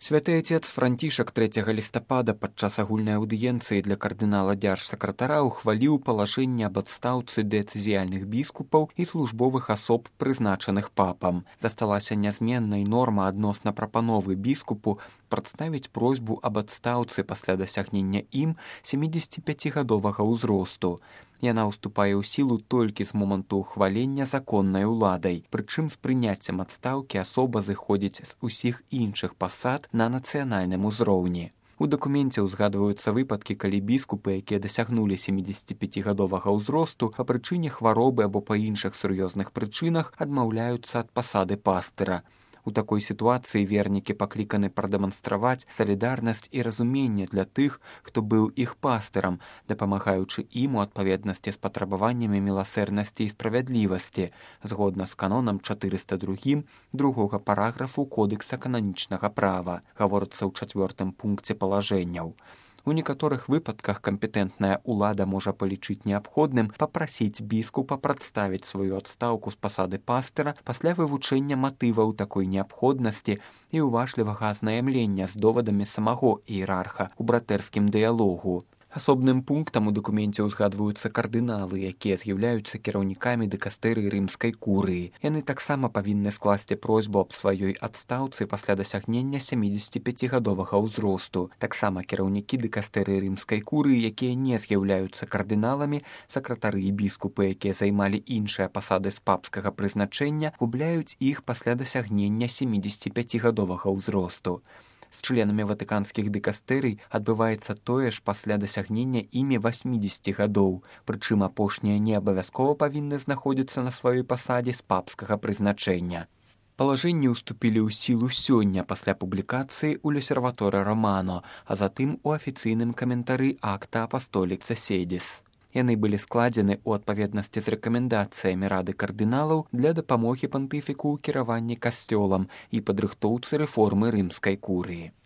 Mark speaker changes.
Speaker 1: Святы Отец Францішак 3 лістапада падчас агульнай аўдыенцыі для кардынала дзяржсакратара ухваліў палажэнне аб адстаўцы дыяцэзіяльных біскупаў і службовых асоб, прызначаных папам. Засталася нязменнай норма адносна прапановы біскупу прадставіць просьбу аб адстаўцы пасля дасягнення ім 75гадовага ўзросту. Яна ўступае ў сілу толькі з моманту ухвалення законнай уладай, прычым з прыняццем адстаўкі асоба зыходзіць з усіх іншых пасад на нацыянальным узроўні. У дакуменце ўзгадваюцца выпадкі, калі біскупы, якія дасягнулі 75гадовага ўзросту, па прычыне хваробы або па іншых сур'ёзных прычынах адмаўляюцца ад пасады пастыра. У такой сітуацыі вернікі пакліканы прадэманстраваць салідарнасць і разуменне для тых, хто быў іх пастырам, дапамагаючы ім у адпаведнасці з патрабаваннямі міласэрнасці і справядлівасці, згодна з канонам 402 другога параграфу Кодекса кананічнага права, гаворыцца ў 4 пункце палажэнняў. У некаторых выпадках кампетэнтная ўлада можа палічыць неабходным папрасіць біскупа прадставіць сваю адстаўку з пасады пастыра пасля вывучэння матываў такой неабходнасці і уважлівага азнаямлення з довадамі самого іерарха ў братэрскім дыялогу. Асобным пунктам у дакуменце ўзгадваюцца кардыналы, якія з'яўляюцца кіраўнікамі дыкастэрыі рымскай курыі. Яны таксама павінны скласці просьбу аб сваёй адстаўцы пасля дасягнення 75гадовага ўзросту. Таксама кіраўнікі дыкастэрыі рымскай курыі, якія не з'яўляюцца кардыналамі, сакратары і біскупы, якія займалі іншыя пасады з папскага прызначэння, губляюць іх пасля дасягнення 75гадовага ўзросту. З членамі ватыканскіх дыкастэрый адбываецца тое ж пасля дасягнення імі 80 гадоў, прычым апошнія не абавязкова павінны знаходзіцца на сваёй пасадзе з папскага прызначэння. Палажэнні ўступілі ў сілу сёння пасля публікацыі ў L'Osservatore Romano, а затым у афіцыйным каментары акта Апостолік Седзіс. Яны былі складзены ў адпаведнасці з рэкамендацыямі Рады кардыналаў для дапамогі пантыфіку ў кіраванні касцёлам і падрыхтоўцы рэформы рымскай курыі.